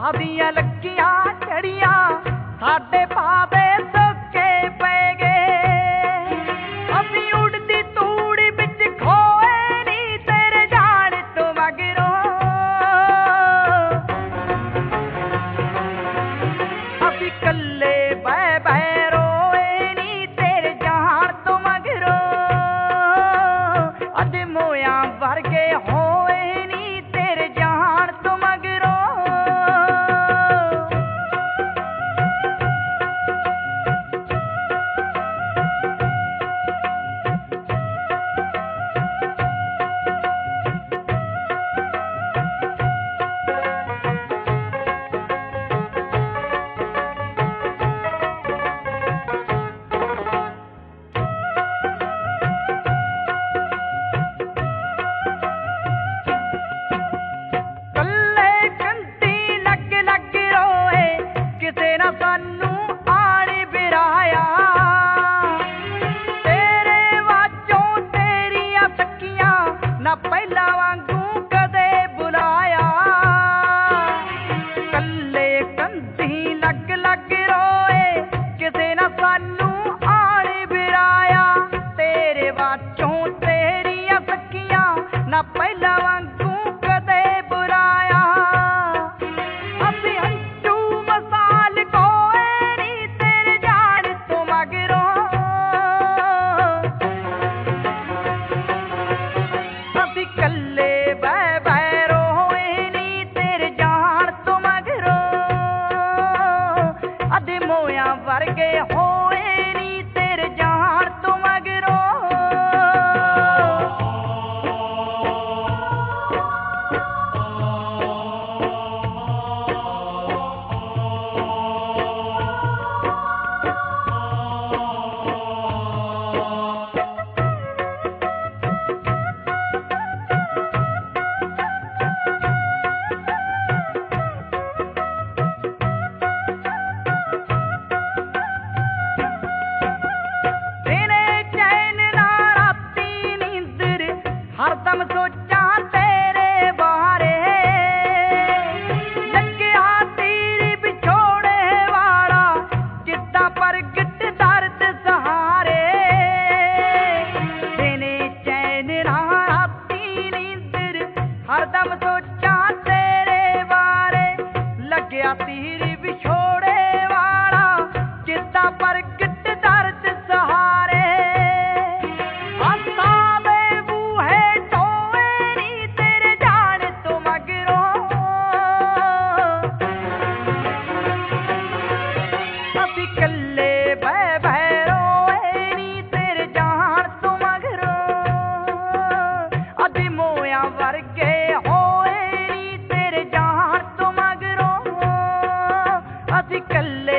ਆਦੀਆਂ ਲੱਗੀਆਂ ਝੜੀਆਂ ਸਾਡੇ ਪਾਵੇ ਸੁੱਕੇ ਪੈ ਗਏ। ਅਸੀਂ ਉਡਦੀ ਤੂੜੀ ਵਿੱਚ ਖੋਏ ਨੀ ਤੇਰੇ ਜਾਣ ਤੋਂ ਮਗਰੋਂ। ਅਸੀਂ ਕੱਲੇ ਬਹਿ ਬਹਿ ਰੋਏ ਨੀ ਤੇਰੇ ਜਾਣ ਤੋਂ ਮਗਰੋਂ। ਅੱਜ ਮੋਇਆਂ ਵਰਗੇ ਹੋਏ ਨੀ ਤੇਰੇ ਜਾਣ ਤੋਂ ਮਗਰੋਂ। ਸਾਨੂੰ ਆਣ ਬਿਰਾਇਆ ਤੇਰੇ ਵਾਜੋਂ ਤੇਰੀਆਂ ਸੱਕੀਆਂ ਨਾ ਪਹਿਲਾਂ ਵਾਂਗੂ ਕਦੇ ਬੁਲਾਇਆ। ਕੱਲੇ ਕੰਧੀ ਲੱਗ ਲੱਗ ਰੋਏ ਕਿਸੇ ਨਾ ਸਾਨੂੰ ਆਣ ਬਿਰਾਇਆ ਤੇਰੇ ਵਾਜੋਂ ਤੇਰੀਆਂ ਸੱਕੀਆਂ ਨਾ ਪਹਿਲਾਂ ਵਾਂਗੂ ਕਦੇ ਬੁਲਾਇਆ। ਅਸੀਂ ਕੱਲੇ ਬਹਿ ਬਹਿ ਰੋਏ ਨੀ ਤੇਰੇ ਜਾਣ ਤੋਂ ਮਗਰੋਂ। ਅੱਧੇ ਮੋਇਆਂ ਵਰਗੇ ਹੋਏ ਨੀ ਤੇਰੇ ਜਾਣ ਤੋਂ ਮਗਰੋਂ। ਹਰਦਮ ਸੋਚਾਂ ਤੇਰੇ ਬਾਰੇ ਲੱਗਿਆ ਤੀਰ ਵਿਛੋੜੇ ਵਾਲਾ ਜਿੱਦਾਂ ਪ੍ਰਗਟ ਦਰਦ ਸਹਾਰੇ। ਦਿਨੇ ਚੈਨ ਨਾ ਰਾਤੀ ਨੀਂਦਰ ਹਰਦਮ ਸੋਚਾਂ ਤੇਰੇ ਬਾਰੇ ਲੱਗਿਆ ਤੀਰ ਵਿਛੋੜੇ ਵਾਲਾ ਜਿੱਦਾਂ ਪ੍ਰਗਟ ਦਰਦ ਸਹਾਰੇ। ਕੱਲੇ ਬਹਿ ਬਹਿ ਰੋਏ ਨੀ ਤੇਰੇ ਜਾਣ ਤੋਂ ਮਗਰੋਂ। ਅੱਧੇ ਮੋਇਆਂ ਵਰਗੇ ਹੋਏ ਨੀ ਤੇਰੇ ਜਾਣ ਤੋਂ ਮਗਰੋਂ। ਅਸੀਂ ਕੱਲੇ